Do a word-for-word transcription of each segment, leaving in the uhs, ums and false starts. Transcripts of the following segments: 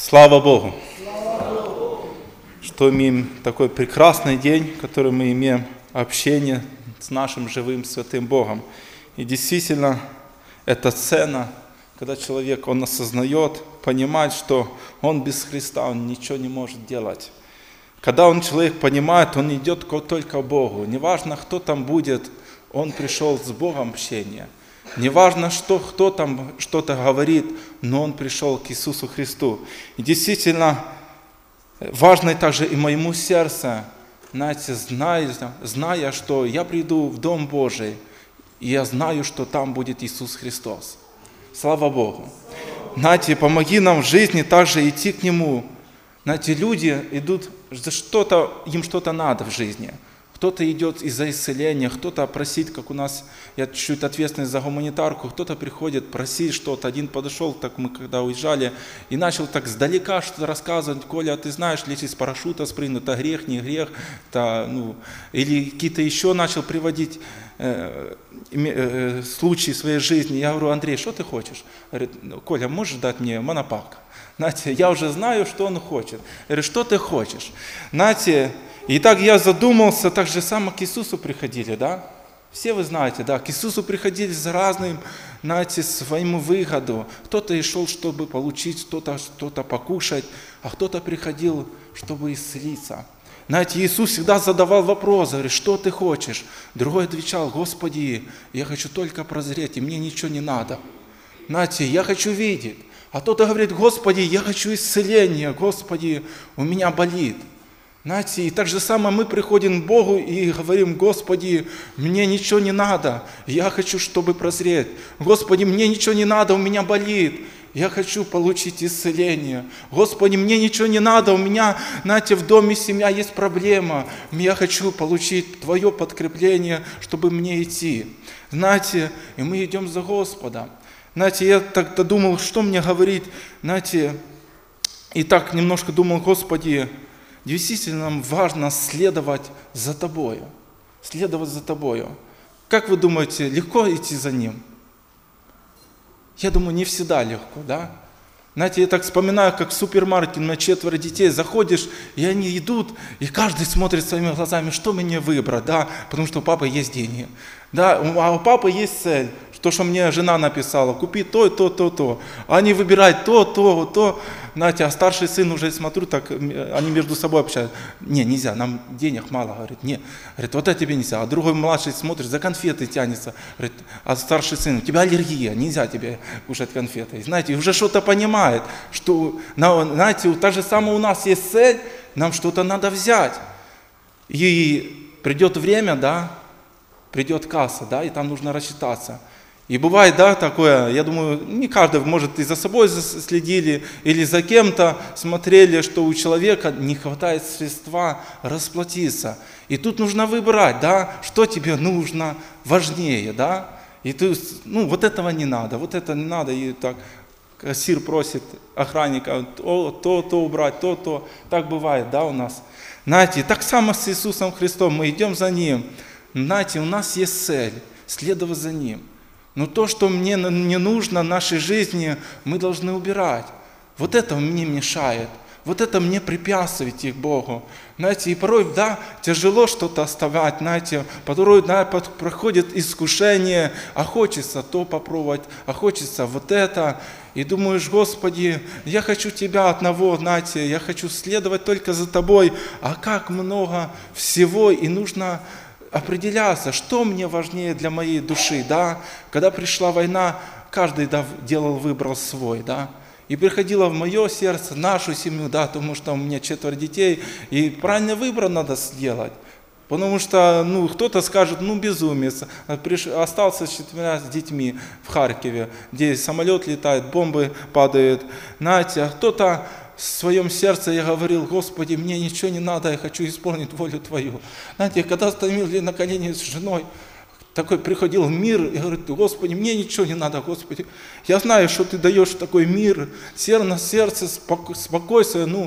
Слава Богу, что имеем такой прекрасный день, в котором мы имеем общение с нашим живым святым Богом. И действительно, это ценно, когда человек, он осознает, понимает, что он без Христа, он ничего не может делать. Когда он, человек понимает, он идет только к Богу. Неважно, кто там будет, он пришел с Богом общение. Неважно, что, кто там что-то говорит, но он пришел к Иисусу Христу. И действительно, важно также и моему сердцу, знаете, зная, зная, что я приду в Дом Божий, и я знаю, что там будет Иисус Христос. Слава Богу. Знаете, помоги нам в жизни также идти к Нему. Знаете, люди идут, за что-то, им что-то надо в жизни. Кто-то идет из-за исцеления, кто-то просит, как у нас, я чуть-чуть ответственный за гуманитарку, кто-то приходит просить что-то. Один подошел, так мы когда уезжали, и начал так сдалека что-то рассказывать. Коля, ты знаешь, если с парашюта спрыгнуть, это грех, не грех. Это, ну, или какие-то еще начал приводить э, э, случаи своей жизни. Я говорю: Андрей, что ты хочешь? Говорит: Коля, можешь дать мне монопак? Знаете, я уже знаю, что он хочет. Я говорю: что ты хочешь? Знаете, и так я задумался, так же само к Иисусу приходили, да? Все вы знаете, да, к Иисусу приходили за разным, знаете, своему выгоду. Кто-то и шел, чтобы получить что-то, что-то покушать, а кто-то приходил, чтобы исцелиться. Знаете, Иисус всегда задавал вопрос, говорит: что ты хочешь? Другой отвечал: Господи, я хочу только прозреть, и мне ничего не надо. Знаете, я хочу видеть. А кто-то говорит: Господи, я хочу исцеления, Господи, у меня болит. Знаете, и так же самое мы приходим к Богу и говорим: Господи, мне ничего не надо, я хочу, чтобы прозреть. Господи, мне ничего не надо, у меня болит, я хочу получить исцеление. Господи, мне ничего не надо, у меня, знаете, в доме семья есть проблема, я хочу получить Твое подкрепление, чтобы мне идти. Знаете, и мы идем за Господом. Знаете, я тогда думал, что мне говорить, знаете, и так немножко думал: Господи, действительно нам важно следовать за Тобою, следовать за Тобою. Как вы думаете, легко идти за Ним? Я думаю, не всегда легко, да? Знаете, я так вспоминаю, как в супермаркете на четверо детей заходишь, и они идут, и каждый смотрит своими глазами, что мне выбрать, да? Потому что у папы есть деньги, да? А у папы есть цель, то, что мне жена написала: купи то, то, то, то. А они выбирают то, то, то. Знаете, а старший сын уже, смотрю, так, они между собой общаются. Не, нельзя, нам денег мало. Говорит: не. Говорит: вот это тебе нельзя. А другой младший смотрит, за конфеты тянется. Говорит: а старший сын: у тебя аллергия, нельзя тебе кушать конфеты. Знаете, уже что-то понимает, что, знаете, так же самое у нас есть цель, нам что-то надо взять. И придет время, да, придет касса, да, и там нужно рассчитаться. И бывает, да, такое, я думаю, не каждый, может, и за собой следили, или за кем-то смотрели, что у человека не хватает средства расплатиться. И тут нужно выбирать, да, что тебе нужно важнее, да. И ты, ну, вот этого не надо, вот это не надо, и так кассир просит охранника: то, то, то убрать, то, то. Так бывает, да, у нас. Знаете, так само с Иисусом Христом, мы идем за Ним. Знаете, у нас есть цель – следовать за Ним. Но то, что мне не нужно в нашей жизни, мы должны убирать. Вот это мне мешает. Вот это мне препятствует идти к Богу. Знаете, и порой, да, тяжело что-то оставлять, знаете, порой, да, проходит искушение, а хочется то попробовать, а хочется вот это. И думаешь: Господи, я хочу Тебя одного, знаете, я хочу следовать только за Тобой, а как много всего, и нужно определяться, что мне важнее для моей души, да. Когда пришла война, каждый, да, делал, выбрал свой, да. И приходило в мое сердце, нашу семью, да, потому что у меня четверо детей, и правильный выбор надо сделать. Потому что, ну, кто-то скажет: ну, безумец, приш... остался с четырьмя детьми в Харькове, где самолет летает, бомбы падают, знаете, а кто-то в своем сердце, я говорил: Господи, мне ничего не надо, я хочу исполнить волю Твою. Знаете, когда становились на колени с женой, такой приходил мир и говорит: Господи, мне ничего не надо, Господи. Я знаю, что Ты даешь такой мир, сердце, сердце, спокойствие, ну,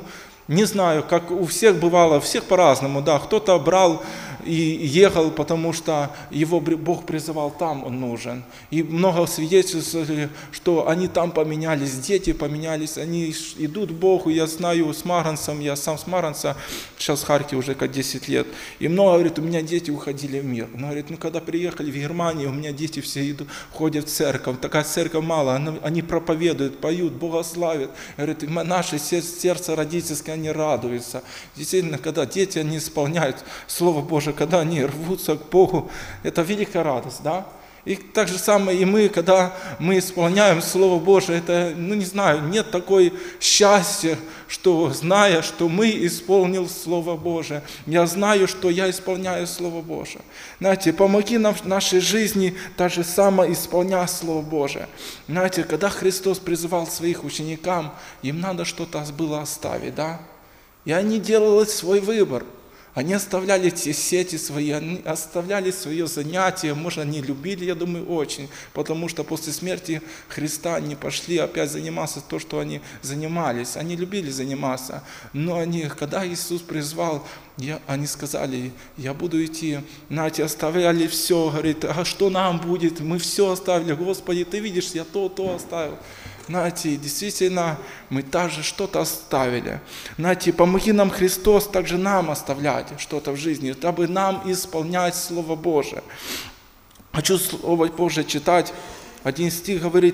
Не знаю, как у всех бывало, у всех по-разному, да, кто-то брал и ехал, потому что его Бог призывал, там он нужен. И много свидетельств, что они там поменялись, дети поменялись, они идут к Богу. Я знаю с Марганцем, я сам с Марганца, сейчас в Харькове уже как десять лет. И много, говорит, у меня дети уходили в мир. Но, говорит, ну когда приехали в Германию, у меня дети все идут, ходят в церковь. Такая церковь мало, они проповедуют, поют, Бога славят. Говорит, наше сердце родительское, они радуются. Действительно, когда дети, они исполняют Слово Божие, когда они рвутся к Богу, это великая радость, да? И так же самое и мы, когда мы исполняем Слово Божие, это, ну не знаю, нет такой счастья, что зная, что мы исполнил Слово Божие. Я знаю, что я исполняю Слово Божие. Знаете, помоги нам в нашей жизни так же самое исполнять Слово Божие. Знаете, когда Христос призывал своих ученикам, им надо что-то было оставить, да? И они делали свой выбор. Они оставляли те сети свои, они оставляли свое занятие, может, они любили, я думаю, очень, потому что после смерти Христа они пошли опять заниматься то, что они занимались. Они любили заниматься, но они, когда Иисус призвал, я, они сказали, я буду идти. Знаете, оставляли все, говорит, а что нам будет? Мы все оставили, Господи, Ты видишь, я то, то оставил. Знаете, действительно, мы также что-то оставили. Знаете, помоги нам, Христос, также нам оставлять что-то в жизни, дабы нам исполнять Слово Божие. Хочу Слово Божие читать. Один стих говорит,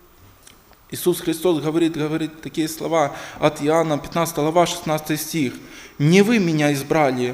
Иисус Христос говорит, говорит такие слова от Иоанна, пятнадцатая глава, шестнадцатый стих. «Не вы меня избрали,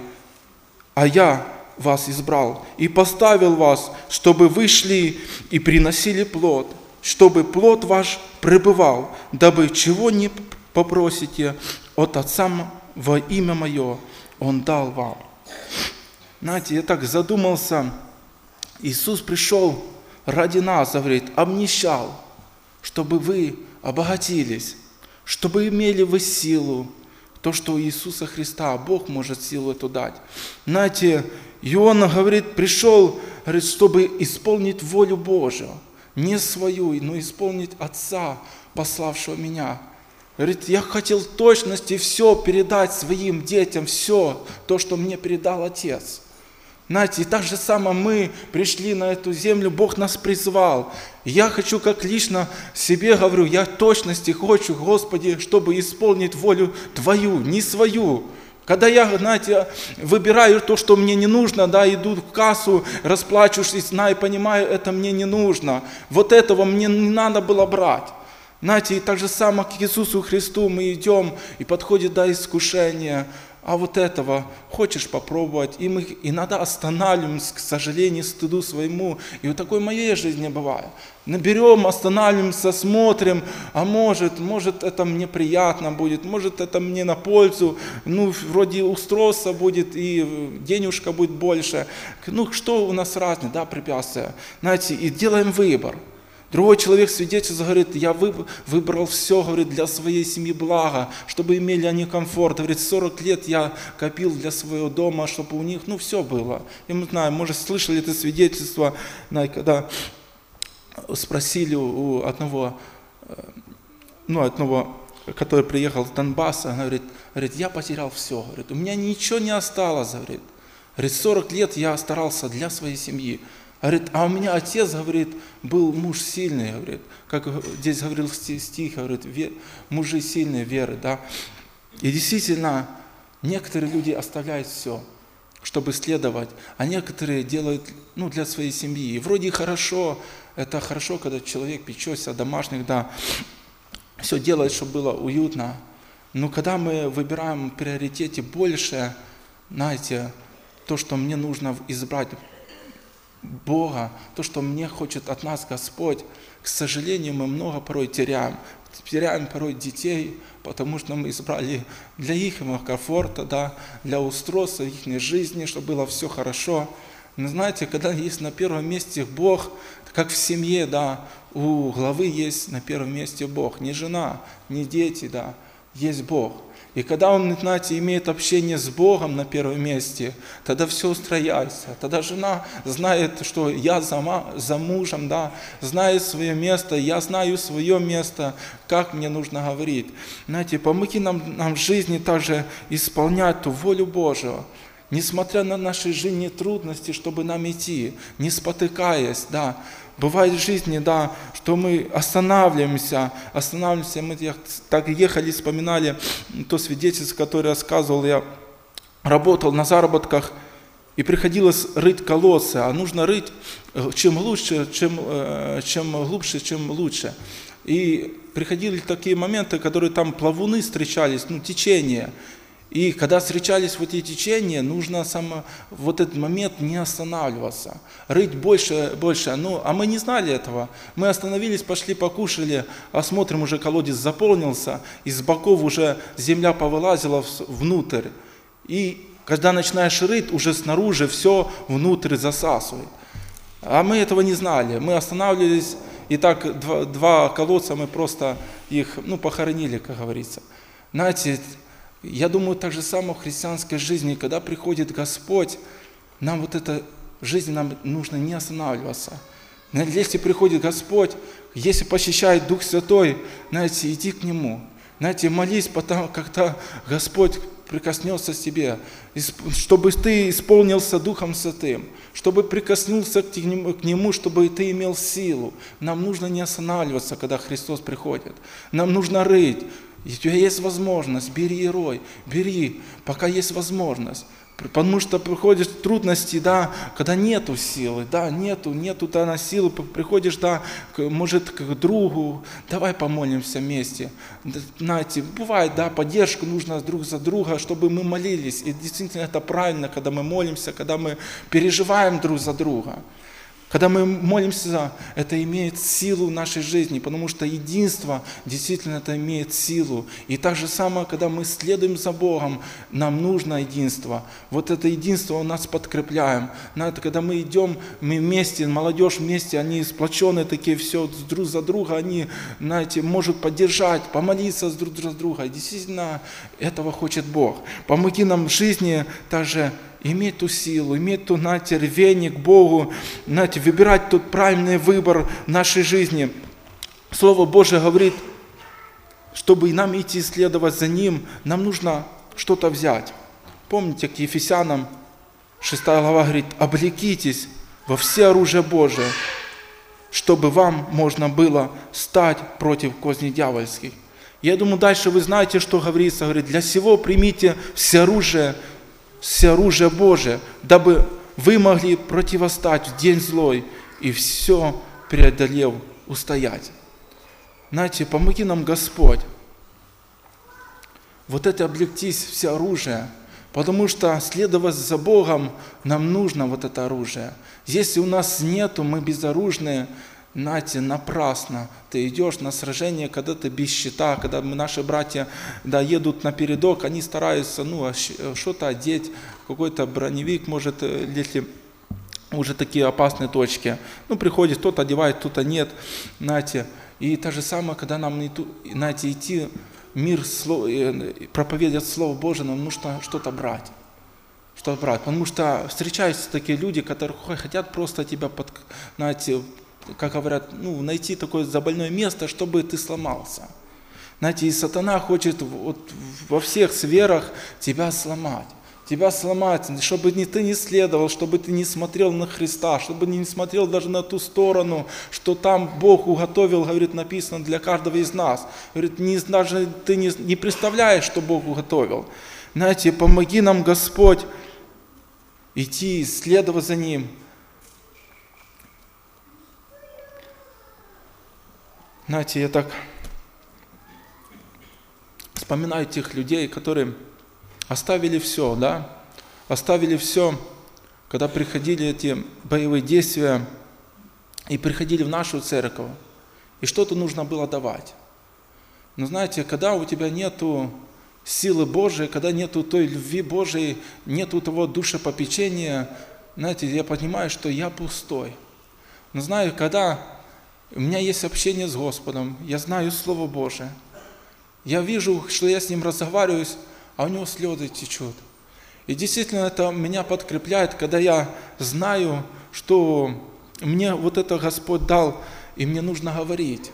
а я вас избрал и поставил вас, чтобы вы шли и приносили плод, чтобы плод ваш пребывал, дабы чего не попросите от Отца во имя Мое, Он дал вам». Знаете, я так задумался, Иисус пришел ради нас, говорит, обнищал, чтобы вы обогатились, чтобы имели вы силу, то, что у Иисуса Христа, Бог может силу эту дать. Знаете, Иоанн говорит, пришел, говорит, чтобы исполнить волю Божию. Не свою, но исполнить Отца, пославшего меня. Говорит, я хотел в точности все передать своим детям, все то, что мне передал Отец. Знаете, и так же самое мы пришли на эту землю, Бог нас призвал. И я хочу, как лично себе говорю, я в точности хочу, Господи, чтобы исполнить волю Твою, не свою. Когда я, знаете, выбираю то, что мне не нужно, да, иду в кассу, расплачиваюсь, знаю, понимаю, это мне не нужно. Вот этого мне не надо было брать. Знаете, и так же самое к Иисусу Христу мы идем, и подходит до искушения. А вот этого хочешь попробовать, и мы иногда останавливаемся, к сожалению, стыду своему. И вот такой в моей жизни бывает. Наберем, останавливаемся, смотрим, а может, может это мне приятно будет, может это мне на пользу, ну вроде устройство будет и денежка будет больше. Ну что у нас разные, да, препятствия. Знаете, и делаем выбор. Другой человек свидетельствует, говорит, я выбрал все, говорит, для своей семьи блага, чтобы имели они комфорт. Говорит, сорок лет я копил для своего дома, чтобы у них, ну, все было. Я не знаю, может, слышали это свидетельство, когда спросили у одного, ну, одного, который приехал с Донбасса, говорит, говорит, я потерял все, говорит, у меня ничего не осталось, говорит. Говорит, сорок лет я старался для своей семьи. Говорит, а у меня отец, говорит, был муж сильный, говорит, как здесь говорил стих, говорит, мужи сильной веры, да. И действительно, некоторые люди оставляют все, чтобы следовать, а некоторые делают, ну, для своей семьи. И вроде хорошо, это хорошо, когда человек печется о домашних, да, все делает, чтобы было уютно. Но когда мы выбираем в приоритете больше, знаете, то, что мне нужно избрать Бога, то, что мне хочет от нас Господь, к сожалению, мы много порой теряем. Теряем порой детей, потому что мы избрали для их комфорта, да, для устройства их жизни, чтобы было все хорошо. Но знаете, когда есть на первом месте Бог, как в семье, да, у главы есть на первом месте Бог, не жена, не дети, да. есть Бог. И когда он, знаете, имеет общение с Богом на первом месте, тогда все устрояется. Тогда жена знает, что я за, за мужем, да, знает свое место, я знаю свое место, как мне нужно говорить. Знаете, помоги нам, нам в жизни также исполнять ту волю Божию. Несмотря на наши жизненные трудности, чтобы нам идти, не спотыкаясь, да. Бывает в жизни, да, что мы останавливаемся, останавливаемся, мы так ехали, вспоминали то свидетельство, которое рассказывал, я работал на заработках, и приходилось рыть колодцы, а нужно рыть чем лучше, чем, чем глубже, чем лучше. И приходили такие моменты, которые там плавуны встречались, ну, течение. И когда встречались вот эти течения, нужно само, вот этот момент не останавливаться, рыть больше, больше. Ну, а мы не знали этого. Мы остановились, пошли покушали, а смотрим, уже колодец заполнился, из боков уже земля повылазила внутрь. И когда начинаешь рыть, уже снаружи все внутрь засасывает. А мы этого не знали. Мы останавливались, и так два, два колодца мы просто их, ну, похоронили, как говорится. Знаете, я думаю, так же самое в христианской жизни, когда приходит Господь, нам вот эта жизнь, нам нужно не останавливаться. Если приходит Господь, если посещает Дух Святой, знаете, иди к Нему. Знаете, молись, потому когда Господь прикоснется к тебе, чтобы ты исполнился Духом Святым, чтобы прикоснулся к Нему, к Нему, чтобы ты имел силу. Нам нужно не останавливаться, когда Христос приходит. Нам нужно рыть. У тебя есть возможность, бери и рой, бери, пока есть возможность. Потому что приходят трудности, да, когда нету силы, да, нету, нету да, силы, приходишь, да, к, может, к другу, давай помолимся вместе. Знаете, бывает, да, поддержку нужно друг за друга, чтобы мы молились. И действительно это правильно, когда мы молимся, когда мы переживаем друг за друга. Когда мы молимся, это имеет силу в нашей жизни, потому что единство действительно это имеет силу. И так же самое, когда мы следуем за Богом, нам нужно единство. Вот это единство у нас подкрепляем. Знаете, когда мы идем мы вместе, молодежь вместе, они сплоченные такие, все друг за друга, они, знаете, могут поддержать, помолиться друг за друга. И действительно, этого хочет Бог. Помоги нам в жизни также иметь ту силу, иметь ту, знаете, рвение к Богу, знаете, выбирать тот правильный выбор в нашей жизни. Слово Божие говорит, чтобы нам идти исследовать за Ним, нам нужно что-то взять. Помните, к Ефесянам шестая глава говорит, облекитесь во все оружие Божие, чтобы вам можно было стать против козней дьявольских. Я думаю, дальше вы знаете, что говорится. Говорит, для сего примите все оружие, все оружие Божие, дабы вы могли противостать в день злой и все преодолев устоять. Знаете, помоги нам Господь. Вот это облегтись все оружие, потому что следовать за Богом нам нужно вот это оружие. Если у нас нету, мы безоружные, знаете, напрасно. Ты идешь на сражение, когда ты без щита, когда наши братья да, едут на передок, они стараются ну, что-то одеть, какой-то броневик, может, если уже такие опасные точки. Ну, приходит, кто-то одевает, кто-то нет, знаете. И то же самое, когда нам, знаете, идти в мир, проповедовать Слово Божие, нам нужно что-то брать. Что-то брать. Потому что встречаются такие люди, которые хотят просто тебя, под, знаете, как говорят, ну, найти такое забольное место, чтобы ты сломался. Знаете, и сатана хочет вот во всех сферах тебя сломать. Тебя сломать, чтобы ты не следовал, чтобы ты не смотрел на Христа, чтобы не смотрел даже на ту сторону, что там Бог уготовил, говорит, написано для каждого из нас. Говорит, не, даже ты не, не представляешь, что Бог уготовил. Знаете, помоги нам, Господь, идти, следовать за Ним. Знаете, я так вспоминаю тех людей, которые оставили все, да, оставили все, когда приходили эти боевые действия и приходили в нашу церковь, и что-то нужно было давать. Но знаете, когда у тебя нету силы Божией, когда нету той любви Божией, нету того душепопечения, знаете, я понимаю, что я пустой. Но знаю, когда у меня есть общение с Господом, я знаю Слово Божие, Я вижу, что я с ним разговариваюсь, а у него слезы течут. И действительно это меня подкрепляет, когда я знаю, что мне вот это Господь дал, и мне нужно говорить.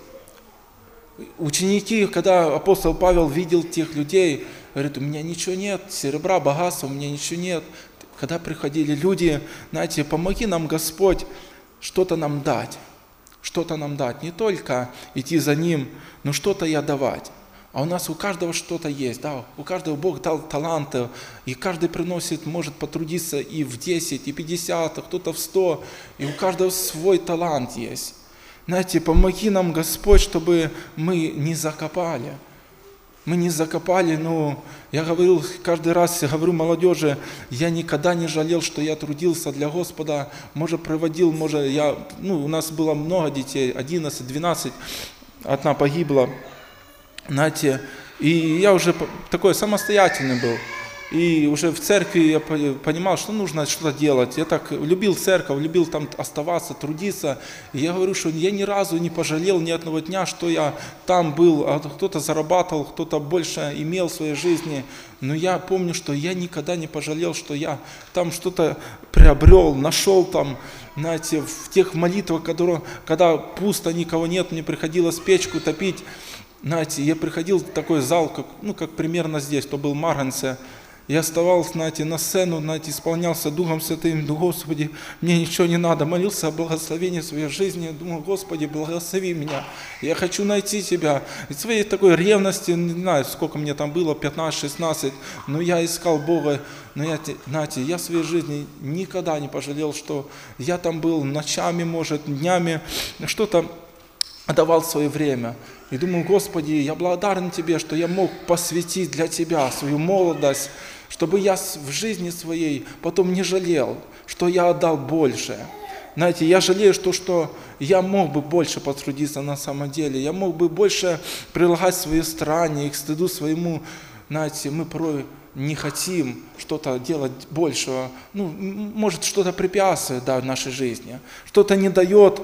Ученики, когда апостол Павел видел тех людей, говорит, у меня ничего нет, серебра, богатства, у меня ничего нет. Когда приходили люди, знаете, помоги нам, Господь, что-то нам дать. Что-то нам дать. Не только идти за Ним, но что-то и отдавать. А у нас у каждого что-то есть, да, у каждого Бог дал таланты, и каждый приносит, может потрудиться и в десять, и пятьдесят, а кто-то в сто, и у каждого свой талант есть. Знаете, помоги нам, Господь, чтобы мы не закопали. Мы не закопали, ну, я говорил, каждый раз я говорю молодежи, я никогда не жалел, что я трудился для Господа, может, проводил, может, я, ну, у нас было много детей, одиннадцать, двенадцать, одна погибла, знаете, и я уже такой самостоятельный был. И уже в церкви я понимал, что нужно что-то делать. Я так любил церковь, любил там оставаться, трудиться. И я говорю, что я ни разу не пожалел ни одного дня, что я там был. А кто-то зарабатывал, кто-то больше имел в своей жизни. Но я помню, что я никогда не пожалел, что я там что-то приобрел, нашел там, знаете, в тех молитвах, которые, когда пусто, никого нет, мне приходилось печку топить. Знаете, я приходил в такой зал, как, ну, как примерно здесь, то был Марганце. Я вставал, знаете, на сцену, знаете, исполнялся Духом Святым, Господи, мне ничего не надо, молился о благословении своей жизни, думал, Господи, благослови меня, я хочу найти Тебя. И своей такой ревности, не знаю, сколько мне там было, пятнадцать-шестнадцать, но я искал Бога, но я, знаете, я в своей жизни никогда не пожалел, что я там был ночами, может, днями, что-то отдавал свое время. И думаю, Господи, я благодарен Тебе, что я мог посвятить для Тебя свою молодость, чтобы я в жизни своей потом не жалел, что я отдал больше. Знаете, я жалею, что, что я мог бы больше потрудиться на самом деле, я мог бы больше прилагать свои старания, к стыду своему. Знаете, мы порой не хотим что-то делать большего, ну, может, что-то препятствует, да, в нашей жизни, что-то не дает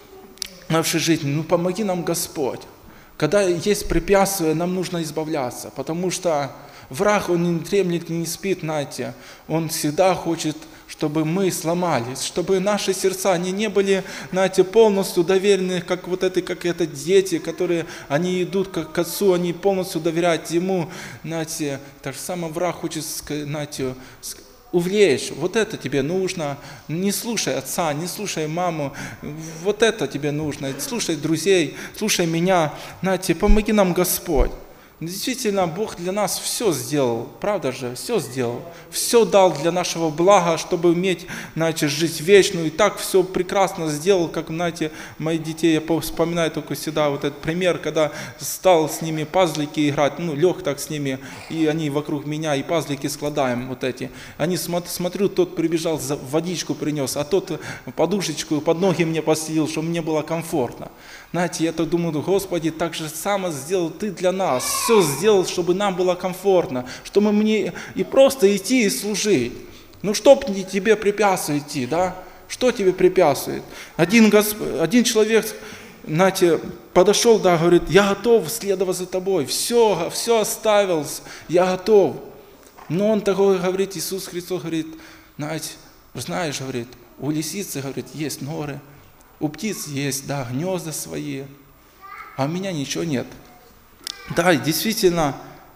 нашей жизни. Ну, помоги нам, Господь. Когда есть препятствия, нам нужно избавляться, потому что враг, он не дремлет, не спит, знаете, он всегда хочет, чтобы мы сломались, чтобы наши сердца, они не были, знаете, полностью доверены, как вот это, как это дети, которые, они идут как к отцу, они полностью доверяют ему, знаете, так же самое враг хочет, знаете, увлечь, вот это тебе нужно, не слушай отца, не слушай маму, вот это тебе нужно, слушай друзей, слушай меня, знаете, помоги нам, Господь. Действительно, Бог для нас все сделал, правда же, все сделал, все дал для нашего блага, чтобы иметь, знаете, жизнь вечную, и так все прекрасно сделал, как, знаете, мои детей, я вспоминаю только всегда вот этот пример, когда стал с ними пазлики играть, ну, лег так с ними, и они вокруг меня, и пазлики складаем вот эти, они, смотрю, тот прибежал, водичку принес, а тот подушечку под ноги мне постелил, чтобы мне было комфортно. Знаете, я так думаю, Господи, так же само сделал Ты для нас, все сделал, чтобы нам было комфортно, чтобы мне и просто идти и служить. Ну, что тебе препятствует идти, да? Что тебе препятствует? Один, Госп... Один человек, знаете, подошел, да, говорит, я готов следовать за тобой, все, все оставил, я готов. Но он такой говорит, Иисус Христос говорит, знаете, знаешь, говорит, у лисицы, говорит, есть норы, у птиц есть, да, гнезда свои, а у меня ничего нет. Да, и действительно,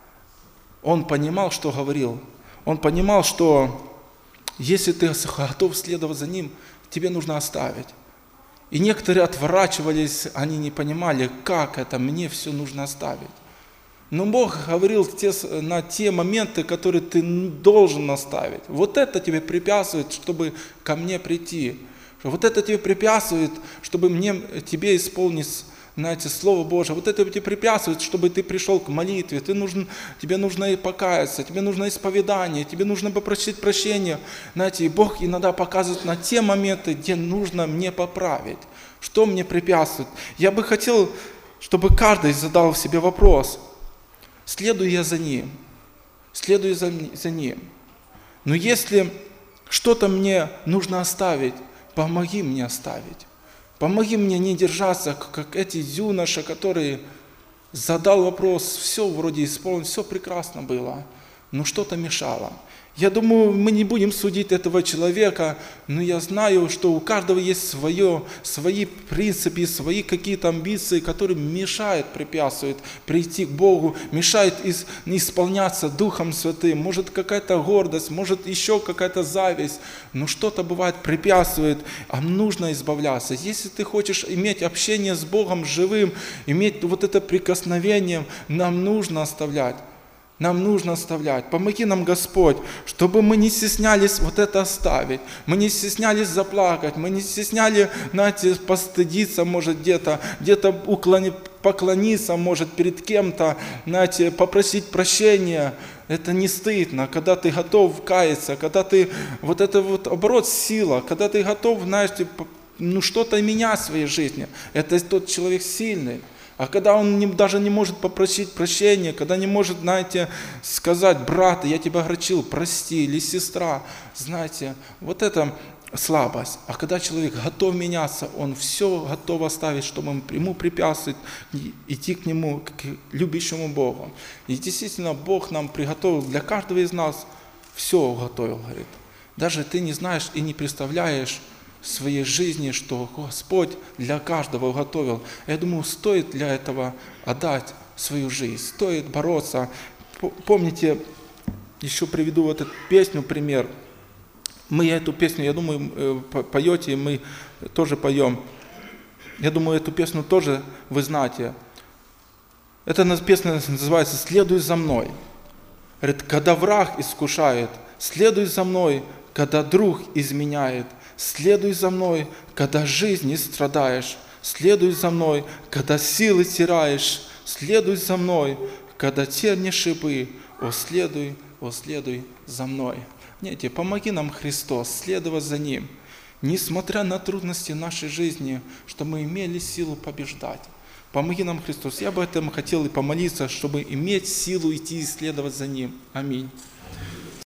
он понимал, что говорил. Он понимал, что если ты готов следовать за ним, тебе нужно оставить. И некоторые отворачивались, они не понимали, как это, мне все нужно оставить. Но Бог говорил те, на те моменты, которые ты должен оставить. Вот это тебе препятствует, чтобы ко мне прийти. Вот это тебе препятствует, чтобы мне, тебе исполнить, знаете, Слово Божие. Вот это тебе препятствует, чтобы ты пришел к молитве. Ты нужен, тебе нужно и покаяться, тебе нужно исповедание, тебе нужно попросить прощения. Знаете, и Бог иногда показывает на те моменты, где нужно мне поправить. Что мне препятствует? Я бы хотел, чтобы каждый задал себе вопрос. Следую я за Ним? Следую за, за Ним. Но если что-то мне нужно оставить, помоги мне оставить. Помоги мне не держаться, как эти юноши, которые задал вопрос, все вроде исполнено, все прекрасно было, но что-то мешало. Я думаю, мы не будем судить этого человека, но я знаю, что у каждого есть свое, свои принципы, свои какие-то амбиции, которые мешают, препятствуют прийти к Богу, мешают исполняться Духом Святым. Может какая-то гордость, может еще какая-то зависть, но что-то бывает препятствует, а нужно избавляться. Если ты хочешь иметь общение с Богом живым, иметь вот это прикосновение, нам нужно оставлять. Нам нужно оставлять. Помоги нам, Господь, чтобы мы не стеснялись вот это оставить. Мы не стеснялись заплакать. Мы не стеснялись, знаете, постыдиться, может, где-то, где-то уклонить, поклониться, может, перед кем-то, знаете, попросить прощения. Это не стыдно, когда ты готов каяться, когда ты, вот это вот оборот сила, когда ты готов, знаете, ну что-то менять в своей жизни. Это тот человек сильный. А когда он не, даже не может попросить прощения, когда не может, знаете, сказать, брат, я тебя огорчил, прости, или сестра, знаете, вот это слабость. А когда человек готов меняться, он все готов оставить, чтобы ему препятствовать, идти к нему, к любящему Богу. И действительно, Бог нам приготовил, для каждого из нас все уготовил, говорит. Даже ты не знаешь и не представляешь в своей жизни, что Господь для каждого уготовил. Я думаю, стоит для этого отдать свою жизнь, стоит бороться. Помните, еще приведу вот эту песню, пример. Мы эту песню, я думаю, поете, и мы тоже поем. Я думаю, эту песню тоже вы знаете. Эта песня называется «Следуй за мной». Говорит, когда враг искушает, следуй за мной, когда друг изменяет. Следуй за мной, когда жизни страдаешь. Следуй за мной, когда силы теряешь. Следуй за мной, когда тернешь шипы. О, следуй, о, следуй за мной. Знаете, помоги нам, Христос, следовать за Ним. Несмотря на трудности нашей жизни, чтобы мы имели силу побеждать. Помоги нам, Христос. Я бы этом хотел и помолиться, чтобы иметь силу идти и следовать за Ним. Аминь.